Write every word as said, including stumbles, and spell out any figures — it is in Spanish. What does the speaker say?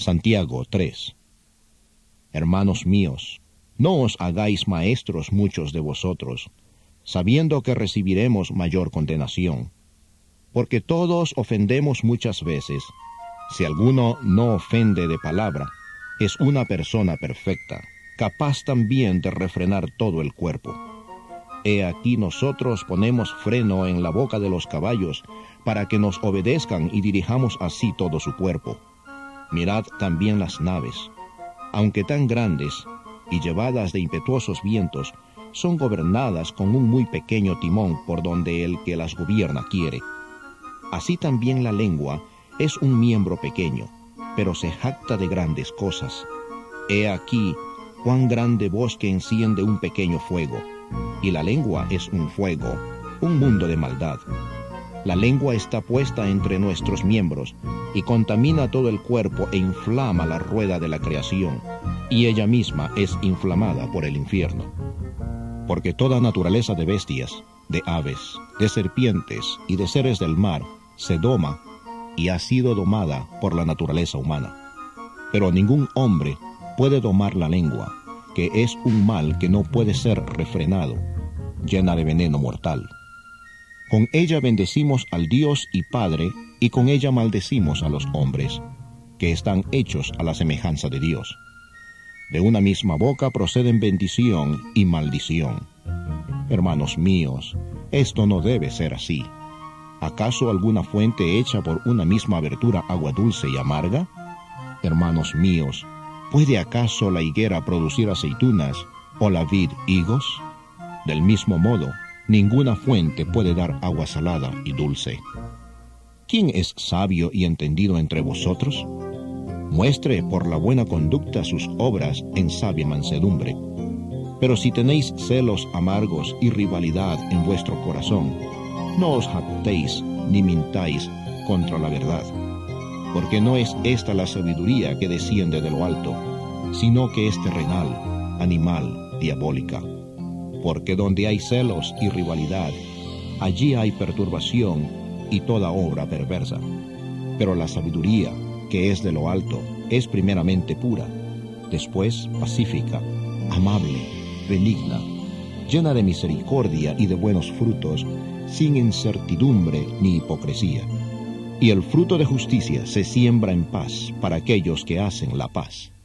Santiago tres. Hermanos míos, no os hagáis maestros muchos de vosotros, sabiendo que recibiremos mayor condenación. Porque todos ofendemos muchas veces. Si alguno no ofende de palabra, es una persona perfecta, capaz también de refrenar todo el cuerpo. He aquí nosotros ponemos freno en la boca de los caballos, para que nos obedezcan y dirijamos así todo su cuerpo. Mirad también las naves, aunque tan grandes y llevadas de impetuosos vientos, son gobernadas con un muy pequeño timón por donde el que las gobierna quiere. Así también la lengua es un miembro pequeño, pero se jacta de grandes cosas. He aquí cuán grande bosque enciende un pequeño fuego, y la lengua es un fuego, un mundo de maldad. La lengua está puesta entre nuestros miembros, y contamina todo el cuerpo e inflama la rueda de la creación, y ella misma es inflamada por el infierno. Porque toda naturaleza de bestias, de aves, de serpientes y de seres del mar se doma y ha sido domada por la naturaleza humana. Pero ningún hombre puede domar la lengua, que es un mal que no puede ser refrenado, llena de veneno mortal. Con ella bendecimos al Dios y Padre, y con ella maldecimos a los hombres, que están hechos a la semejanza de Dios. De una misma boca proceden bendición y maldición. Hermanos míos, esto no debe ser así. ¿Acaso alguna fuente hecha por una misma abertura agua dulce y amarga? Hermanos míos, ¿puede acaso la higuera producir aceitunas o la vid higos? Del mismo modo, ninguna fuente puede dar agua salada y dulce. ¿Quién es sabio y entendido entre vosotros? Muestre por la buena conducta sus obras en sabia mansedumbre. Pero si tenéis celos amargos y rivalidad en vuestro corazón, no os jactéis ni mintáis contra la verdad. Porque no es esta la sabiduría que desciende de lo alto, sino que es terrenal, animal, diabólica. Porque donde hay celos y rivalidad, allí hay perturbación y toda obra perversa. Pero la sabiduría, que es de lo alto, es primeramente pura, después pacífica, amable, benigna, llena de misericordia y de buenos frutos, sin incertidumbre ni hipocresía. Y el fruto de justicia se siembra en paz para aquellos que hacen la paz.